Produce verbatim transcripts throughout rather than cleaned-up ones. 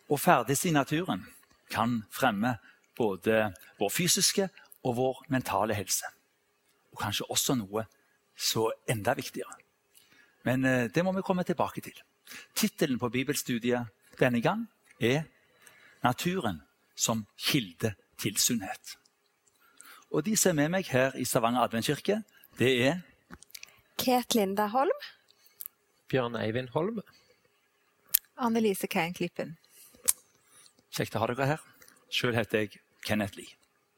Å ferdes i naturen kan fremme både vår fysiske og vår mentale helse. Og kanskje også noe så enda viktigere. Men eh, det må vi komme tilbake til. Titelen på bibelstudiet denne gang er «Naturen som kilde til sunnhet». Og de som er med meg her i Stavanger Adventkirke, det er Ket Linda Holm. Bjørn Eivind Holm. Annelise Keinklippen. Kjekt å ha dere her. Selv heter jeg Kenneth Lie.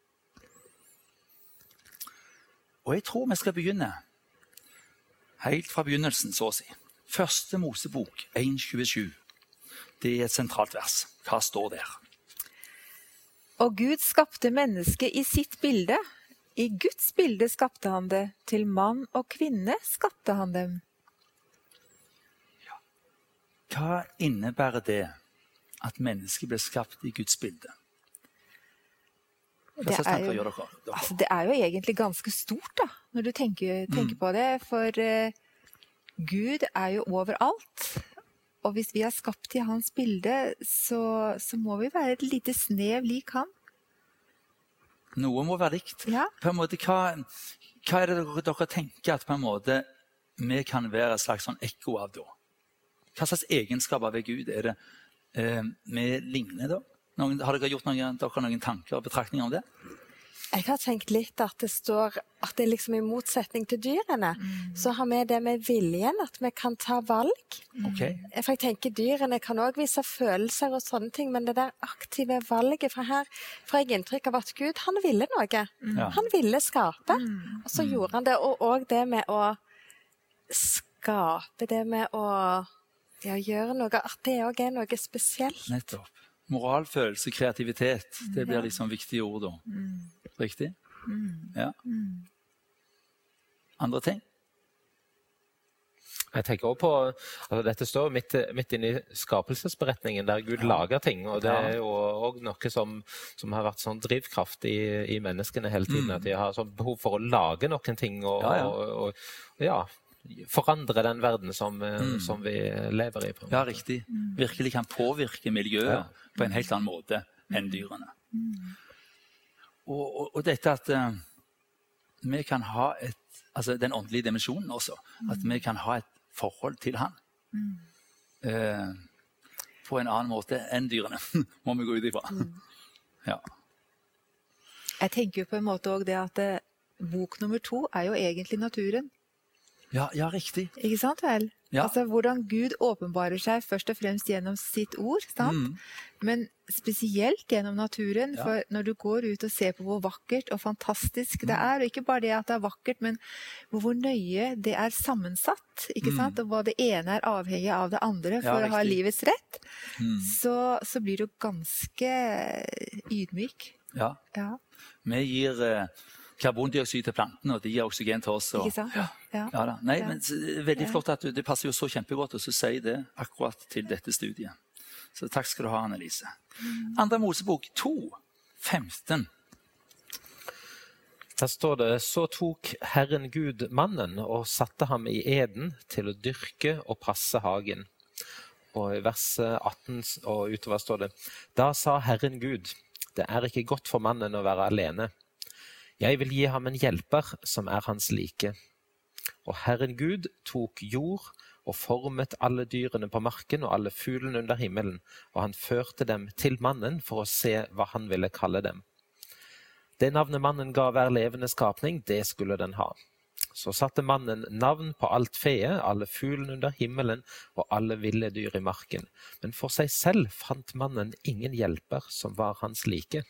Og jeg tror vi skal begynne helt fra begynnelsen, så å si. Første Mosebok en tjuesju. Det er et sentralt vers. Hva står der? Og Gud skapte mennesket i sitt bilde. I Guds bilde skapte han det. Til mann og kvinne skapte han dem. Hva innebærer det at mennesket ble skapt i Guds bilde? Hva slags tanker gjør dere? dere? Altså, det er jo egentlig ganske stort da, når du tenker, tenker mm. på det. For uh, Gud er jo overalt. Og hvis vi er skapt i hans bilde, så, så må vi være et lite snev lik han. Noe må være likt. Ja. På en måte, hva, hva er det dere, dere tenker at på en måte vi kan være et slags sånn ekko av da? Hva slags egenskaper ved Gud er det eh, vi ligner da? Noen, har dere gjort noen, dere noen tanker og betraktninger om det? Jeg har tenkt litt at det står at det er liksom i motsetning til dyrene. Mm. Så har vi det med viljen, at vi kan ta valg. Okay. For jeg tenker dyrene kan også vise følelser og sånne ting, men det der aktive valget fra her, får jeg inntrykk av at Gud, han ville noe. Mm. Han ville skape. Mm. Og så mm. gjorde han det, og også det med å skape, det med å ja, gjøre noe, at det også er noe spesielt. Nettopp. Moral, følelse, kreativitet, det blir liksom viktige ord da. Mm. Riktig? Mm. Ja. Mm. Andre ting? Jeg tenker også på, altså dette står midt, midt inne i skapelsesberetningen der Gud ja. lager ting, og det er jo også noe som, som har vært sånn drivkraft i, i menneskene hele tiden, mm. at de har sånn behov for å lage noen ting, og ja, ja. Og, og, og, ja, forandre den verden som, mm. som vi lever i. På ja, riktig. Mm. Virkelig kan påvirke miljøet ja. på en helt annen måte enn dyrene. Mm. Og, og, og dette at uh, vi kan ha et, altså den åndelige dimensjonen også, mm. at vi kan ha et forhold til han. Mm. Uh, på en annen måte enn dyrene, må vi gå ut ifra. Mm. Ja. Jeg tenker jo på en måte også det at uh, bok nummer to er jo egentlig naturen. Ja, ja, riktig. Ikke sant vel? Ja. Altså hvordan Gud åpenbarer seg først og fremst gjennom sitt ord, sant? Mm. Men spesielt gjennom naturen, ja. For når du går ut og ser på hvor vakkert og fantastisk mm. det er, og ikke bare det at det er vakkert, men hvor nøye det er sammensatt, ikke mm. sant? Og hva det ene er avhengig av det andre for ja, å ha livets rett, mm. så, så blir du ganske ydmyk. Ja. Ja. Vi gir... Uh, karbondioksid til plantene, og de gir oksygen til oss. Og, ikke sant? Ja. Ja. Ja, da. Nei, ja. men veldig flott at du, det passer jo så kjempegodt, og så sier det akkurat til dette studiet. Så takk skal du ha, Annelise. Mm. Andre Mosebok to, femten. Der står det, så tok Herren Gud mannen og satte ham i eden til å dyrke og passe hagen. Og i vers atten og utover står det, da sa Herren Gud, det er ikke godt for mannen å være alene. Jeg vil gi ham en hjelper som er hans like. Og Herren Gud tok jord og formet alle dyrene på marken og alle fuglene under himmelen, og han førte dem til mannen for å se hva han ville kalle dem. Det navnet mannen ga hver levende skapning, det skulle den ha. Så satte mannen navn på alt feet, alle fuglene under himmelen og alle ville dyr i marken. Men for seg selv fant mannen ingen hjelper som var hans like.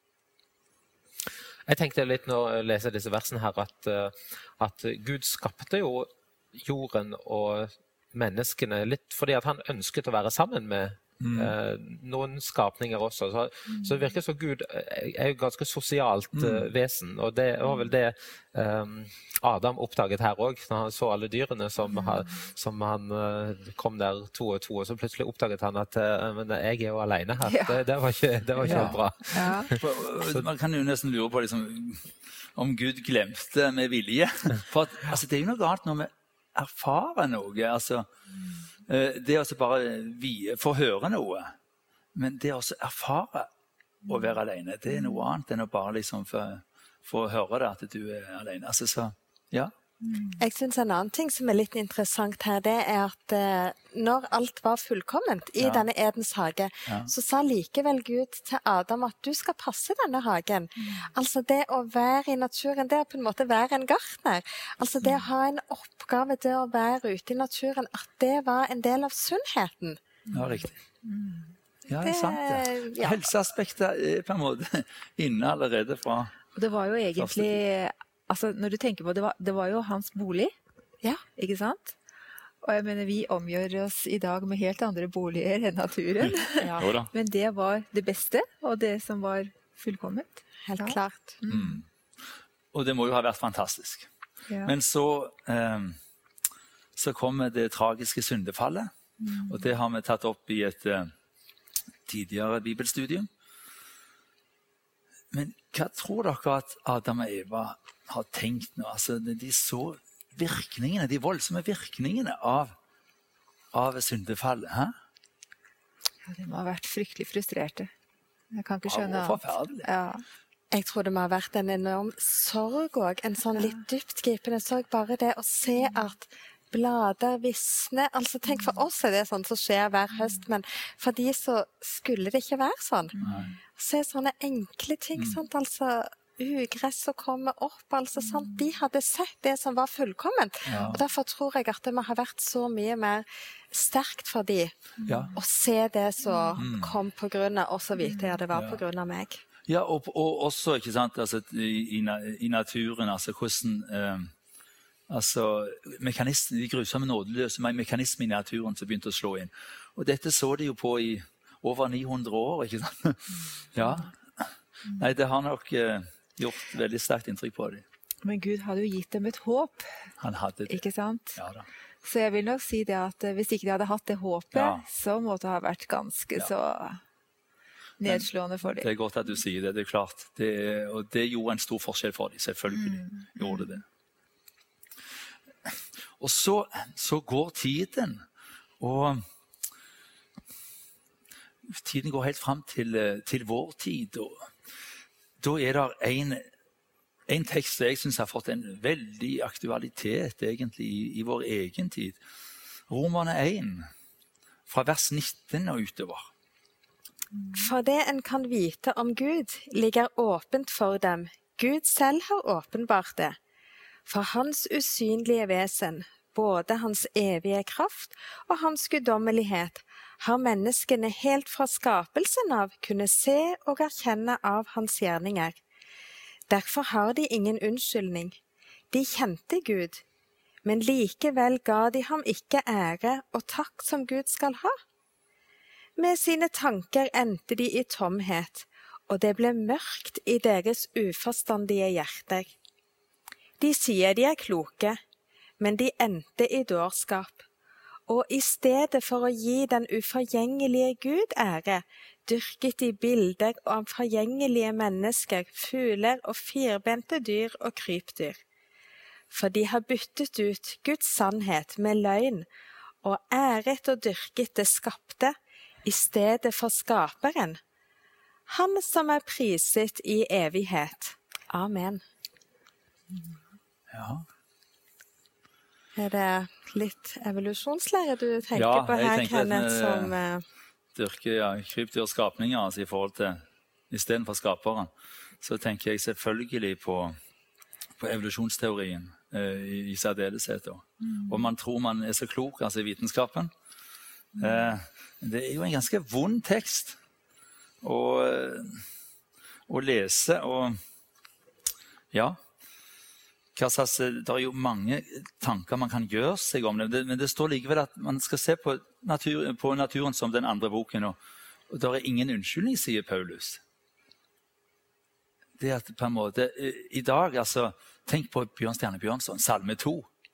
Jeg tenkte litt når jeg leser disse versene her, at, at Gud skapte jo jorden og menneskene litt fordi at han ønsket å være sammen med mm. eh, noen skapninger også. Så, mm. så det virker som Gud er jo ganske sosialt mm. uh, vesen, og det var vel det um, Adam oppdaget her også, når han så alle dyrene som, mm. ha, som han uh, kom der to og to, og så plutselig oppdaget han at uh, men jeg er jo alene her. Ja. Det, det var ikke, det var ikke ja. helt bra. Ja. Man kan jo nesten lure på liksom, om Gud glemte med vilje. For at, altså, det er jo noe annet når vi erfarer noe, altså, uh, det å bare vi, få høre noe. men det å erfare å være alene, det er noe annet enn å bare liksom få, få høre det at du er alene. Altså, så, ja. Jeg synes en annen ting som er litt interessant her, det er at eh, når alt var fullkomment i ja. denne Edens hage, ja. så sa likevel Gud til Adam at du skal passe denne hagen. Mm. Altså det å være i naturen, det å på en måte være en gartner. Altså det å ha en oppgave, det å være ute i naturen, at det var en del av sunnheten. Ja, riktig. Mm. Ja, det er sant det. Ja. Helseaspektet er på en måte inne allerede fra... Og det var jo egentlig... Altså, når du tenker på det, var, det var jo hans bolig, ja, ikke sant? Og jeg mener, vi omgjør oss i dag med helt andre boliger enn naturen. Ja. Men det var det beste, og det som var fullkomment. Helt ja. klart. Mm. Mm. Og det må jo ha vært fantastisk. Ja. Men så, eh, så kommer det tragiske syndefallet, mm. og det har vi tatt opp i et eh, tidligere bibelstudium. Men hva tror dere at Adam og Eva har tenkt nå? Altså, de så virkningene, de voldsomme virkningene av, av syndefallet. Hæ? Ja, de må ha vært fryktelig frustrerte. Jeg kan ikke skjønne annet. Ja, forferdelig. Ja. Jeg tror det må ha vært en enorm sorg også, en sånn litt dyptgripende sorg. Bare det å se at blader visne. Altså, tenk, for oss er det sånn som skjer hver høst, men for de så skulle det ikke være sånn. Nei. Se sånne enkle ting, mm. sant? Altså ugress som kommer opp, altså sant? De hadde sett det som var fullkomment. Ja. Og derfor tror jeg at det må ha vært så mye mer sterkt for de ja. å se det som mm. kom på grunn av, og så vite jeg det var ja. på grunn av meg. Ja, og, og også, ikke sant, altså, i, i, i naturen, altså hvordan eh, altså, mekanismen, de grusomme nådeløse mekanismer i naturen som begynte å slå inn. Og dette så de jo på i over ni hundre år, ikke sant? Ja. Nei, det har nok eh, gjort veldig sterkt inntrykk på dem. Men Gud hadde jo gitt dem et håp. Han hadde det. Ikke sant? Ja da. Så jeg vil nok si det at hvis ikke de hadde hatt det håpet, ja. så måtte det ha vært ganske ja. så nedslående for dem. Det er godt at du sier det, det er klart. Det, og det gjorde en stor forskjell for dem, selvfølgelig mm. gjorde det. Og så, så går tiden, og tiden går helt frem til, til vår tid, og da er det en, en tekst som jeg synes har fått en veldig aktualitet egentlig i, i vår egen tid. Romerne en, fra vers nitten og utover. For det en kan vite om Gud ligger åpent for dem. Gud selv har åpenbart det. For hans usynlige vesen, både hans evige kraft og hans guddommelighet, har menneskene helt fra skapelsen av kunne se og erkjenne av hans gjerninger. Derfor har de ingen unnskyldning. De kjente Gud, men likevel ga de ham ikke ære og takk som Gud skal ha. Med sine tanker endte de i tomhet, og det ble mørkt i deres uforstandige hjerter. De sier de er kloke, men de endte i dårskap. Og i stedet for å gi den uforgjengelige Gud ære, dyrket de bilder av forgjengelige mennesker, fugler og firbente dyr og krypdyr. For de har byttet ut Guds sannhet med løgn, og æret og dyrket det skapte, i stedet for skaperen. Han som er priset i evighet. Amen. Ja. Er det litt evolusjonslære du tenker ja, på her, Kenneth? Ja, som uh... dyrker ja, krypdyr og skapninger, altså i forhold til, i stedet for skaperen, så tenker jeg selvfølgelig på, på evolusjonsteorien uh, i, i særdeleshet. Mm. Og man tror man er så klok, altså i vitenskapen. Mm. Uh, det er jo en ganske vond tekst å, å lese, og ja... Slags, det er jo mange tanker man kan gjøre seg om det, men det står likevel at man skal se på, natur, på naturen som den andre boken, og, og det er ingen unnskyldning, sier Paulus. Det at på en måte, i dag, altså, tenk på Bjørn Stjerne Bjørnson, salme to.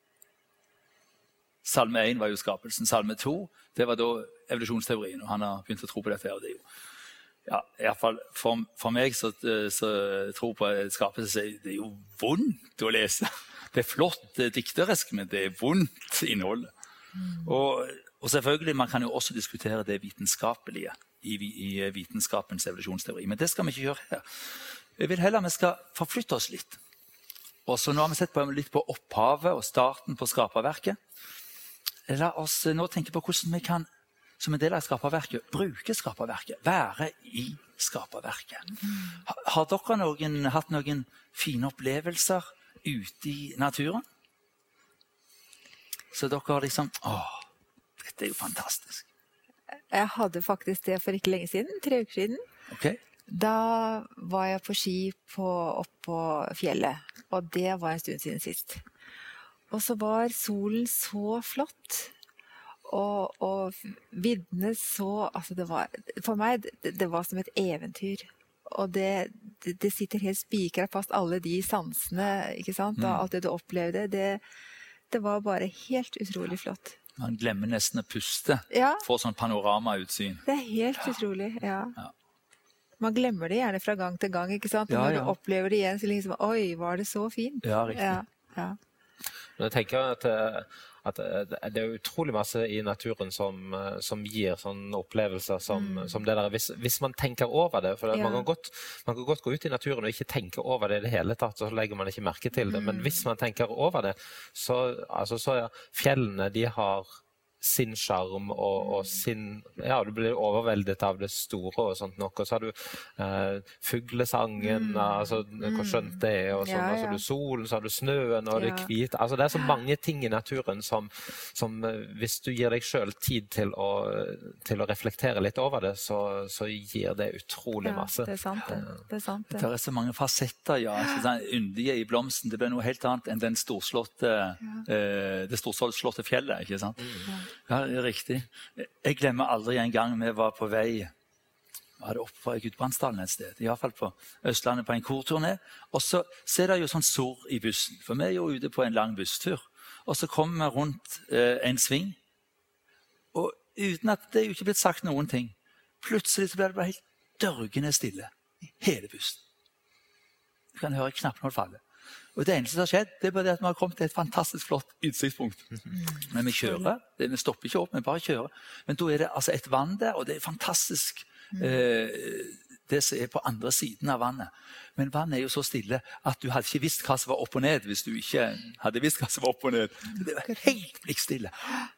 Salme en var jo skapelsen, salme to, det var da evolusjonsteorien, og han har begynt å tro på dette, og det er jo, ja, i hvert fall for, for meg så, så tror på skapelse, det er jo vondt å lese. Det er flott, det er dikterisk, men det er vondt innhold. Mm. Og, og selvfølgelig, man kan jo også diskutere det vitenskapelige i, i vitenskapens evolusjonsteori. Men det skal vi ikke gjøre her. Jeg vil heller vi skal forflytte oss litt. Og så nå har vi sett på, litt på opphavet og starten på skaperverket. La oss nå tenke på hvordan vi kan, som en del av skaperverket, bruke skaperverket. Være i skaperverket. Har, har dere noen, hatt noen fine opplevelser ute i naturen? Så dere har liksom, åh, dette er jo fantastisk. Jeg hadde faktisk det for ikke lenge siden, tre uker siden. Okay. Da var jeg på ski på, opp på fjellet, og det var en stund siden sist. Og så var solen så flott, og, og viddene så, altså det var, for meg, det, det var som et eventyr. Og det, det, det sitter helt spikret fast, alle de sansene, ikke sant? Og alt det du opplevde, det, det var bare helt utrolig flott. Man glemmer nesten å puste, ja. Får sånn panoramautsyn. Det er helt ja. utrolig, ja. ja. Man glemmer det gjerne fra gang til gang, ikke sant? Og ja, når ja. du opplever det igjen, så liksom, oi, var det så fint? Ja, riktig. Ja, ja. Men jeg tenker at, at det er utrolig masse i naturen som, som gir sånne opplevelser som, mm. som det der. Hvis, hvis man tenker over det, for ja. man, kan godt, man kan godt gå ut i naturen og ikke tenke over det i det hele tatt, så legger man ikke merke til det. Mm. Men hvis man tenker over det, så, altså, så er fjellene, de har sin skjerm og, og sin, ja, du blir overveldet av det store og sånt nok, og så har du eh, fuglesangen, mm. altså, hvor skjønt det er, og sånn, ja, ja. og så har du solen, så har du snøen, og det ja. hvite, altså det er så mange ting i naturen som, som hvis du gir deg selv tid til å, til å reflektere litt over det, så, så gir det utrolig masse. Ja, det er sant det. Det er sant det. Det er så mange fasetter, ja. Sånn, yndige i blomsten, det blir noe helt annet enn den storslåtte, ja. eh, det storslåtte fjellet, ikke sant? Ja. Ja, det er riktig. Jeg glemmer aldri en gang vi var på vei, var det oppe på Gudbrandsdalen et sted, i hvert fall på Østlandet på en korturné, og så ser det jo sånn sår i bussen, for vi er jo ute på en lang busstur, og så kommer vi rundt eh, en sving, og uten at det er jo ikke blitt sagt noen ting, plutselig så blir det bare helt dørgende stille i hele bussen. Du kan høre knappen holde falle. Og det eneste som har skjedd, det er bare det at vi har kommet til et fantastisk flott utsiktspunkt. Men vi kjører, det, vi stopper ikke opp, vi bare kjører. Men da er det altså et vann der, og det er fantastisk eh, det som er på andre siden av vannet. Men vannet er jo så stille at du hadde ikke visst hva som var opp og ned hvis du ikke hadde visst hva som var opp og ned. Det var helt blikkstille.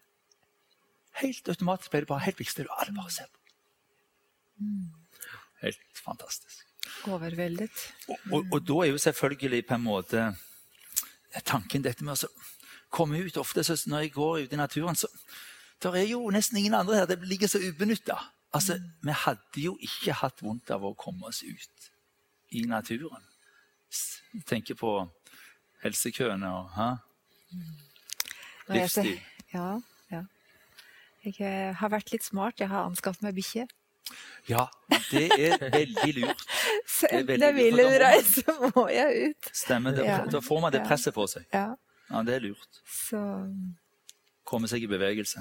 Helt automatisk ble det bare helt blikkstille, og alle bare ser på. Helt fantastisk. Overveldet. Og, og, og da er jo selvfølgelig på en måte tanken dette med å komme ut. Ofte så når jeg går ut i naturen, så der er jo nesten ingen andre her. Det ligger så ubenyttet. Altså, vi hadde jo ikke hatt vondt av å komme oss ut i naturen. Jeg tenker på helsekøene og ha? livsstil. Ja, ja. Jeg har vært litt smart. Jeg har anskaffet meg bikkje. Ja, det er veldig lurt. Så enten jeg vil eller ei, så må jeg ut. Stemmer, ja. Da får man det presset på seg. Ja, ja det er lurt. Så... Komme seg i bevegelse.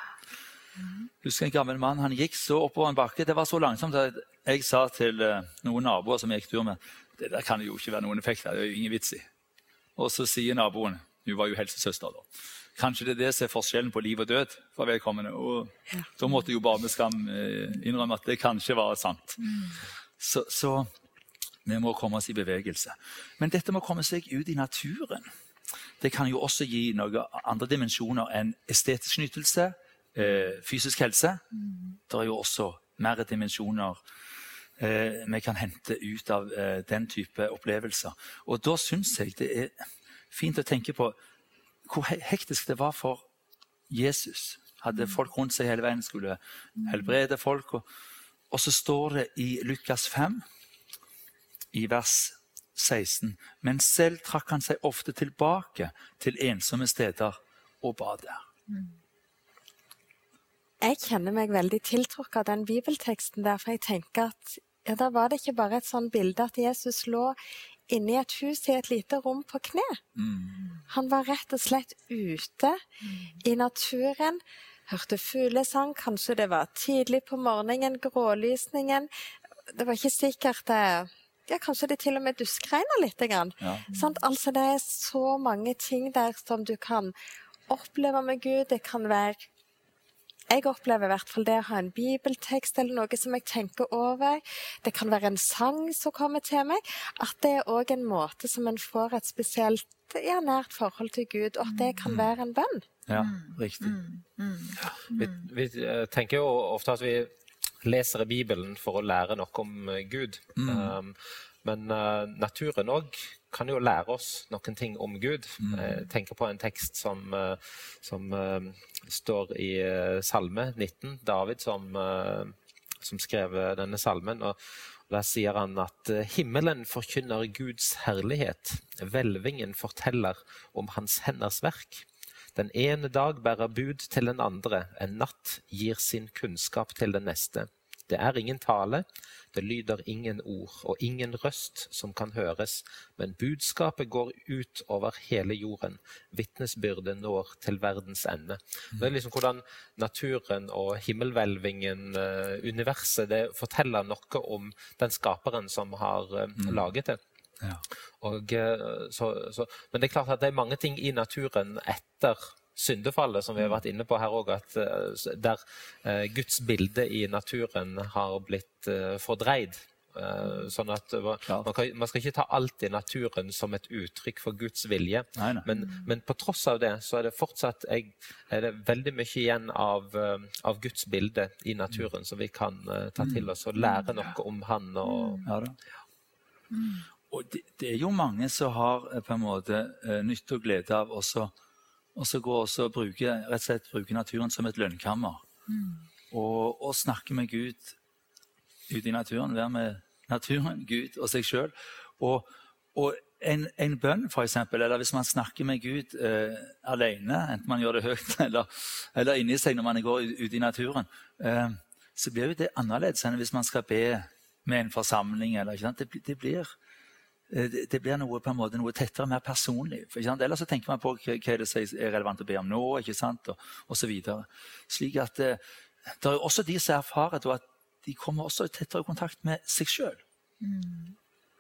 Husker en gammel mann, han gikk så oppover en bakke, det var så langsomt at jeg sa til noen naboer som jeg gikk tur med, det der kan jo ikke være noen effekt, det er jo ingen vits i. Og så sier naboen, hun var jo helsesøster da, kanskje det er det som er forskjellen på liv og død for vedkommende. Og ja. Da måtte jo bare med skam innrømme at det kanskje var sant. Mm. Så, så vi må komme oss i bevegelse. Men dette må komme seg ut i naturen. Det kan jo også gi noen andre dimensjoner enn estetisk nytelse, eh, fysisk helse. Mm. Det er jo også mer dimensjoner eh, vi kan hente ut av eh, den type opplevelser. Og da synes jeg det er fint å tenke på hvor hektisk det var for Jesus. Hadde folk rundt seg hele veien, skulle helbrede folk. Og, og så står det i Lukas fem, i vers seksten, men selv trakk han seg ofte tilbake til ensomme steder og ba der. Jeg kjenner meg veldig tiltrukket av den bibelteksten der, for jeg tenker at ja, da var det ikke bare et sånn bilde at Jesus lå inne i et hus i et lite rom på kne. Mm. Han var rett og slett ute mm. i naturen, hørte fuglesang, kanskje det var tidlig på morgenen, grålysningen. Det var ikke sikkert det, ja, kanskje det til og med duskregnet litt. Ja. Sånn, altså det er så mange ting der som du kan oppleve med Gud. Det kan være jeg opplever i hvert fall det å ha en bibeltekst eller noe som jeg tenker over. Det kan være en sang som kommer til meg. At det er også en måte som en får et spesielt, ja, nært forhold til Gud, og at det kan være en bønn. Ja, riktig. Mm. Mm. Vi, vi tenker jo ofte at vi leser i Bibelen for å lære noe om Gud. Mm. Um, men uh, naturen også kan jo lære oss noen ting om Gud. Mm. Jeg tenker på en tekst som, uh, som uh, står i uh, Salme nitten, David som, uh, som skrev denne salmen, og der sier han at uh, himmelen forkynner Guds herlighet, hvelvingen forteller om hans henders verk. Den ene dag bærer bud til den andre, en natt gir sin kunnskap til den neste. Det er ingen tale, det lyder ingen ord og ingen røst som kan høres, men budskapet går ut over hele jorden. Vitnesbyrdet når til verdens ende. Mm. Det er liksom hvordan naturen og himmelhvelvingen, uh, universet, det forteller noe om den skaperen som har uh, mm. laget det. Ja. Og, uh, så, så, men det er klart at det er mange ting i naturen etter syndefallet, som vi har vært inne på her også, at uh, der uh, Guds bilde i naturen har blitt uh, fordreid. Uh, sånn at uh, man, kan, man skal ikke ta alt i naturen som et uttrykk for Guds vilje. Nei, nei. Men, men på tross av det, så er det fortsatt jeg, er det veldig mye igjen av, uh, av Guds bilde i naturen, som vi kan uh, ta til oss og lære noe om han. Og, ja, da. Og det, det er jo mange som har uh, på en måte uh, nytt og glede av også og så går også og bruker, rett og slett bruker naturen som et lønnkammer. Mm. Og, og snakke med Gud ute i naturen, være med naturen, Gud og seg selv. Og, og en, en bønn, for eksempel, eller hvis man snakker med Gud eh, alene, enten man gjør det høyt eller, eller inni seg når man går ute i naturen, eh, så blir jo det annerledes enn hvis man skal be med en forsamling. Eller, ikke sant? Det, det blir... Det, det blir noe, på en måte, noe tettere, mer personlig. For, ellers så tenker man på hva, hva er det som er relevant å be om nå, ikke sant? Og, og så videre. Slik at eh, det er også de som erfarer at de kommer også i tettere kontakt med seg selv. Mm.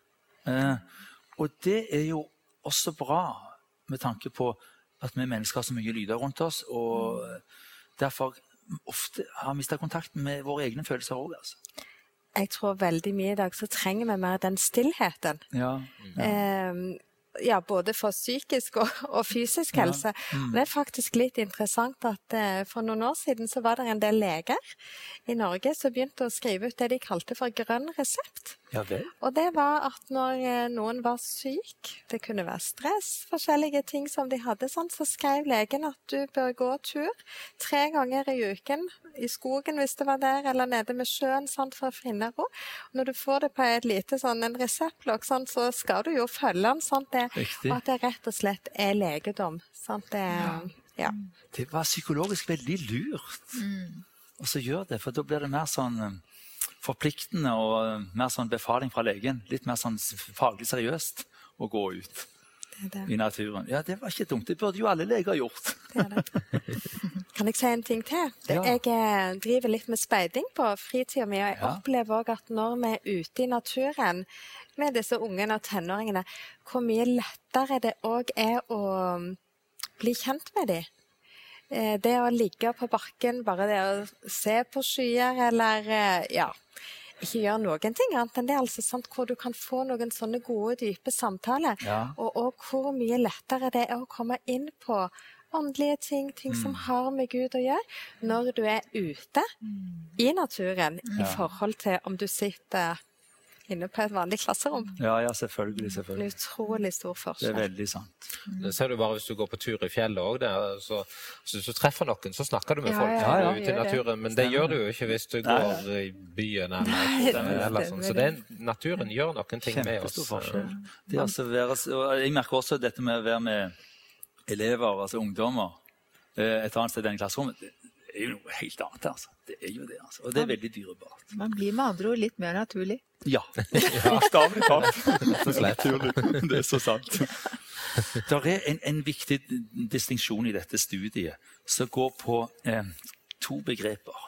Eh, og det er jo også bra med tanke på at vi mennesker har så mye lyder rundt oss, og derfor ofte har mistet kontakt med våre egne følelser også, altså. Jeg tror veldig mye i dag så trenger vi mer den stillheten. Ja. Ja. Eh, ja, både for psykisk og, og fysisk helse. Ja. Mm. Det er faktisk litt interessant at eh, for noen år siden så var det en del leger i Norge som begynte å skrive ut det de kalte for grønn resept. Ja, vel. Og det var at når eh, noen var syk, det kunne være stress, forskjellige ting som de hadde, sånn, så skrev legen at du bør gå tur tre ganger i uken, i skogen hvis det var der, eller nede med sjøen, sånn, for å finne ro. Og når du får det på et lite sånn, en reseptblokk, sånn, så skal du jo følge den, sånn, det, og at det rett og slett er legedom. Sånn, det, ja. Ja. Det var psykologisk veldig lurt. Mm. Og så gjør det, for da blir det mer sånn forpliktende og mer sånn befaling fra legen. Litt mer sånn faglig seriøst å gå ut det det. I naturen. Ja, det var ikke dumt. Det burde jo alle leger gjort. Det er det. Kan jeg si en ting til? Ja. Jeg driver litt med speiding på fritiden min, og jeg ja. opplever også at når vi er ute i naturen med disse ungene og tenåringene, hvor mye lettere det også er å bli kjent med dem. Det å ligge på bakken, bare det å se på skyer, eller ja, ikke gjøre noen ting annet enn det, altså, sant, hvor du kan få noen sånne gode, dype samtaler, ja. og, og hvor mye lettere det er å komme inn på åndelige ting, ting mm. som har med Gud å gjøre, når du er ute mm. i naturen, ja. i forhold til om du sitter inne på et vanlig klasserom. Ja, ja, selvfølgelig, selvfølgelig. Det er utrolig stor forskjell. Det er veldig sant. Mm. Det ser du bare hvis du går på tur i fjellet også, så, så hvis du treffer noen, så snakker du med ja, folk ja, ja, ute i naturen, men det gjør du jo ikke hvis du går Nei. i byen eller, Nei, eller, eller sånn. Så det, naturen gjør noen ting med oss. Kjempestor forskjell. Det altså være, jeg merker også dette med å være med elever, altså ungdommer, et annet sted enn klasserommet. Det er jo noe helt annet, altså. Det er jo det, altså. Og det er veldig dyrebart. Man blir med andre ord litt mer naturlig. Ja. Stavlig talt. Det er så sant. Det er en, en viktig distinksjon i dette studiet som går på eh, to begreper.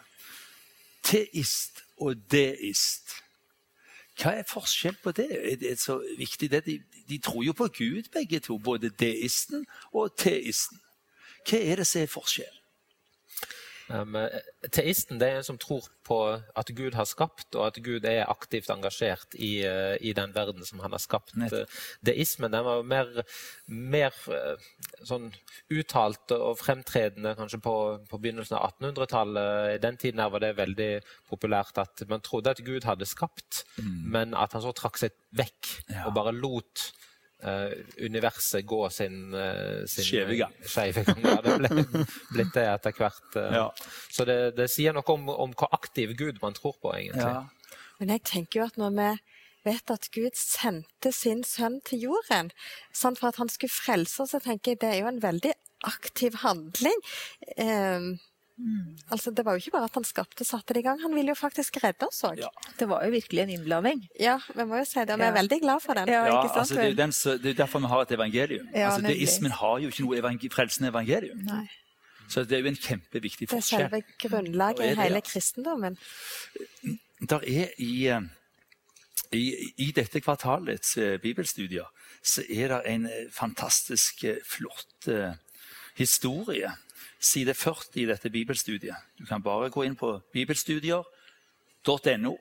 Teist og deist. Hva er forskjell på det? Er det så viktig? Det? De, de tror jo på Gud begge to, både deisten og teisten. Hva er det som er forskjell? Um, teisten det er en som tror på at Gud har skapt, og at Gud er aktivt engasjert i, uh, i den verden som han har skapt. Uh, deismen den var mer, mer uh, sånn uttalt og fremtredende kanskje på, på begynnelsen av attenhundretallet. I den tiden her var det veldig populært at man trodde at Gud hadde skapt, mm. men at han så trakk seg vekk ja. og bare lot Uh, universet gå sin, uh, sin skjeve gang. Skjeve gang. Ja, det ble blitt det etter hvert. Uh, ja. Så det, det sier noe om, om hvor aktiv Gud man tror på, egentlig. Ja. Men jeg tenker jo at når vi vet at Gud sendte sin sønn til jorden, sånn for at han skulle frelse oss, så tenker jeg det er jo en veldig aktiv handling. Um, Mm. Altså, det var jo ikke bare at han skapte og satte det i gang, han ville jo faktisk redde oss også. Ja. Det var jo virkelig en innblanding. Ja, vi må jo si det, og vi er ja. veldig glad for den. Ja, ja altså, det, er den, det er derfor vi har et evangelium. Ja, altså, deismen har jo ikke noe evangel frelsende evangelium. Nei. Så det er jo en kjempeviktig forskjell. Det er selve grunnlaget i hele kristendommen. Der er i, i, i dette kvartalets uh, bibelstudier, så er det en uh, fantastisk uh, flott uh, historie. Side førti i dette bibelstudiet. Du kan bare gå inn på bibelstudier punktum no.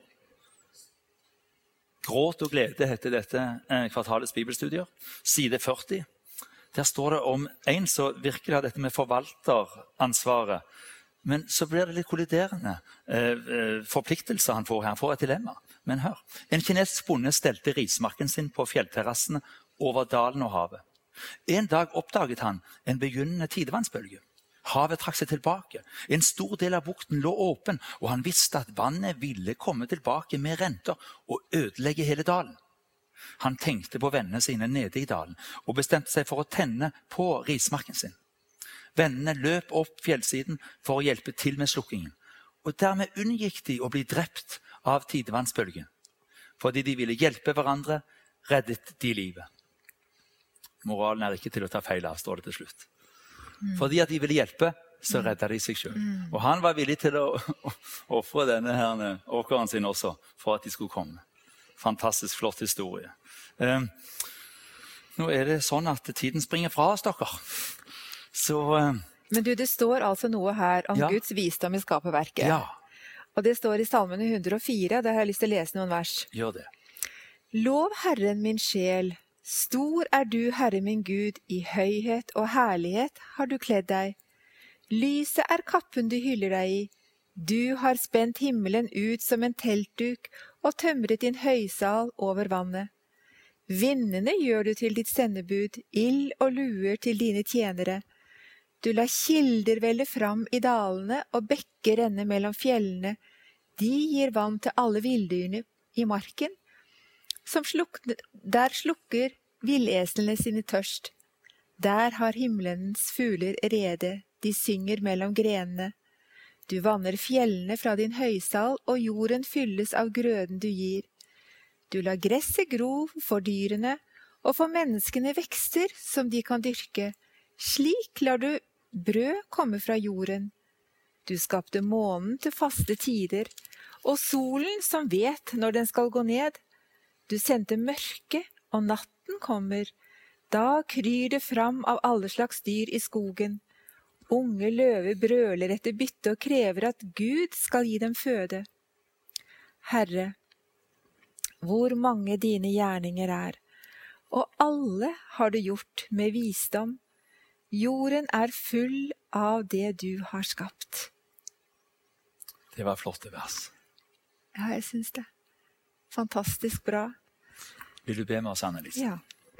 Gråt og glede heter dette eh, kvartalets bibelstudier. Side førti. Der står det om en som virkelig har dette med forvalteransvaret. Men så blir det litt kolliderende eh, forpliktelser han får her. Han får et dilemma. Men hør. En kinesisk bonde stelte rismarken sin på fjellterrassene over dalen og havet. En dag oppdaget han en begynnende tidevannsbølge. Havet trakk seg tilbake. En stor del av bukten lå åpen, og han visste at vannet ville komme tilbake med renter og ødelegge hele dalen. Han tenkte på vennene sine nede i dalen og bestemte seg for å tenne på rismarken sin. Vennene løp opp fjellsiden for å hjelpe til med slukkingen, og dermed unngikk de å bli drept av tidevannsbølgen. Fordi de ville hjelpe hverandre, reddet de livet. Moralen er ikke til å ta feil av, står det til slutt. Mm. Fordi at de ville hjelpe, så redda de seg selv. Mm. Og han var villig til å offre denne her åkeren sin også, for at de skulle komme. Fantastisk flott historie. Um, nå er det sånn at tiden springer fra oss, dere. Så, um, Men du, det står altså noe her om ja. Guds visdom i skaperverket. Ja. Og det står i Salmene hundre og fire, og der har jeg lyst til å lese noen vers. Gjør det. Lov Herren min sjel. Stor er du, Herre min Gud, i høyhet og herlighet har du kledd deg. Lyset er kappen du hyller deg i. Du har spent himmelen ut som en teltduk og tømret din høysal over vannet. Vindene gjør du til ditt sendebud, ild og luer til dine tjenere. Du lar kilder velle fram i dalene og bekker renne mellom fjellene. De gir vann til alle vilddyrene i marken. Som slukker, der slukker villeslene sine tørst. Der har himmelens fugler rede, de synger mellom grenene. Du vanner fjellene fra din høysal, og jorden fylles av grøden du gir. Du lar gresset gro for dyrene, og for menneskene vekster som de kan dyrke. Slik lar du brød komme fra jorden. Du skapte månen til faste tider, og solen som vet når den skal gå ned. Du sendte mørke, og natten kommer. Da kryr det fram av alle slags dyr i skogen. Unge løver brøler etter bytte og krever at Gud skal gi dem føde. Herre, hvor mange dine gjerninger er, og alle har du gjort med visdom. Jorden er full av det du har skapt. Det var flotte vers. Ja, jeg synes det. Fantastisk bra. Vil du be med oss, Annelise? Ja.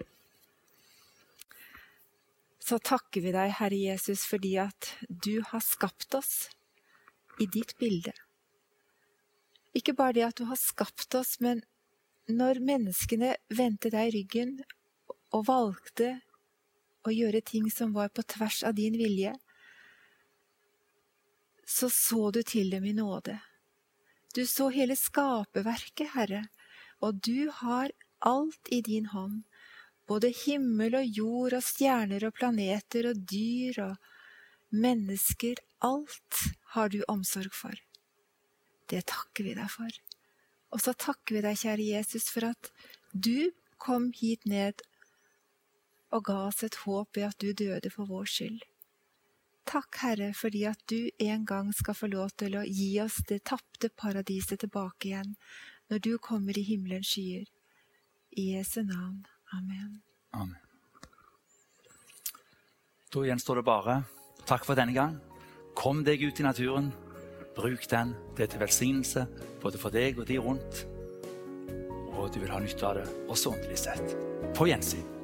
Så takker vi deg, Herre Jesus, fordi at du har skapt oss i ditt bilde. Ikke bare det at du har skapt oss, men når menneskene vendte deg ryggen og valgte å gjøre ting som var på tvers av din vilje, så så du til dem i nåde. Du så hele skaperverket, Herre, og du har alt i din hånd, både himmel og jord og stjerner og planeter og dyr og mennesker, alt har du omsorg for. Det takker vi deg for. Og så takker vi deg, kjære Jesus, for at du kom hit ned og ga oss et håp ved at du døde for vår skyld. Takk, Herre, fordi at du en gang skal få lov til å gi oss det tapte paradiset tilbake igjen, når du kommer i himmelens skyer. I Jesu navn. Amen. Amen. Da gjenstår det bare. Takk for denne gang. Kom deg ut i naturen. Bruk den. Det er til velsignelse, både for deg og de rundt. Og du vil ha nytte av det, også åndelig sett. På gjensyn.